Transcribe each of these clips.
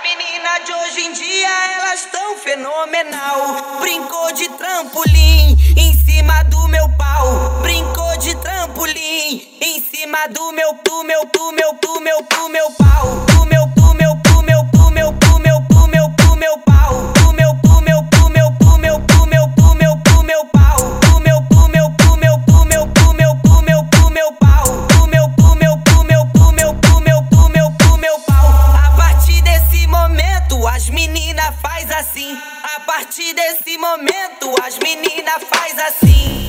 meninas de hoje em dia, elas tão fenomenal. Brincou de trampolim em cima do meu pau. Brincou de trampolim em cima do meu pau. Do meu pau. Do meu pau. Do meu pau. Do meu pau. A partir desse momento as meninas faz assim. A partir desse momento as meninas faz assim.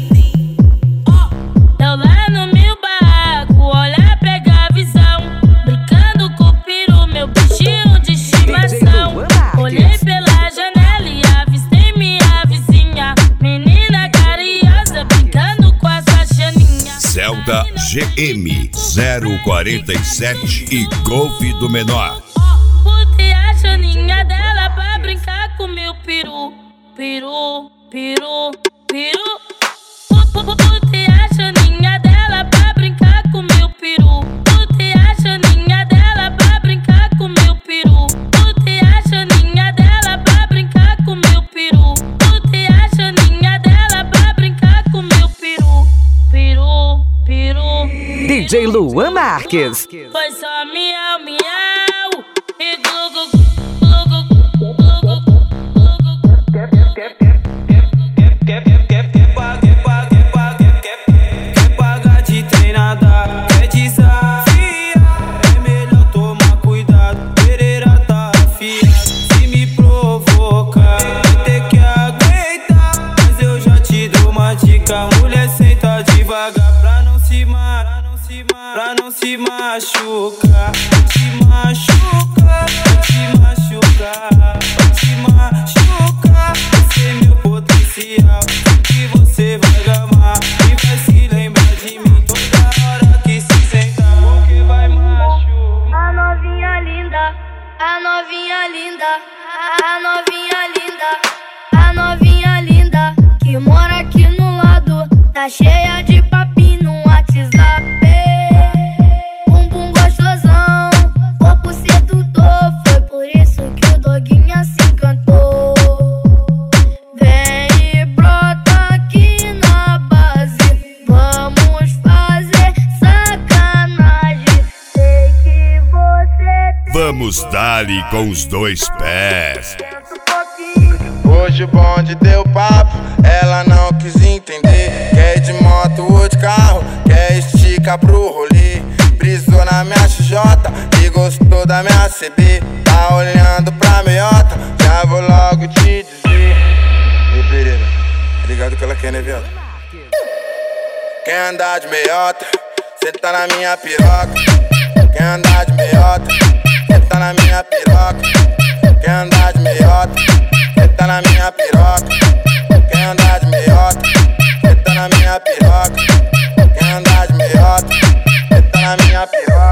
Eu lá no meu barraco, olhar, pegar a visão. Brincando com o peru, meu bichinho de estimação. Olhei pela janela e avistei minha vizinha, menina carinhosa, brincando com a sua Xaninha. Zelda GM 047 e Golf do Menor. Botei a Xaninha dela pra brincar com meu peru. Peru, peru, peru. Botei a Xaninha dela pra brincar com meu peru. Botei a Xaninha dela pra brincar com meu peru. Botei a Xaninha dela pra brincar com meu peru. Botei a Xaninha dela pra brincar com meu peru. Peru, peru. DJ Luan Marques. Foi só miau, miau e glu, glu, glu, glu, glu, glu, glu, glu. Quer pagar de treinada, quer desafiar. É melhor tomar cuidado, pereira tá afiado. Se me provocar, vai ter que aguentar. Mas eu já te dou uma dica, mulher, senta devagar pra não se machucar. Te machucar, te machucar, te machucar. Esse é meu potencial, que você vai gamar e vai se lembrar de mim toda hora que se sentar, porque vai machucar. A novinha linda, a novinha linda, a novinha linda, a novinha linda, que mora aqui no lado, tá cheia de papinho no WhatsApp. Bumbum gostosão, corpo sedutor, foi por isso que o doguinha se encantou. Vem e brota aqui na base, vamos fazer sacanagem. Sei que você tem. Vamos dar-lhe com os dois pés. Hoje o bonde deu papo, ela não quis entender. Quer de moto ou de carro, quer estica pro rolê. Brisou na minha XJ e gostou da minha CB. Tá olhando pra meiota, já vou logo te dizer. Ei, Pereira, ligado que ela quer, né, viado? Quer andar de meiota, cê tá na minha piroca. Quer andar de meiota, cê tá na minha piroca. Quer andar de meiota, cê tá na minha piroca. Quer andar de meiota, cê tá na minha piroca. Quer andar de meiota, cê tá na minha piroca.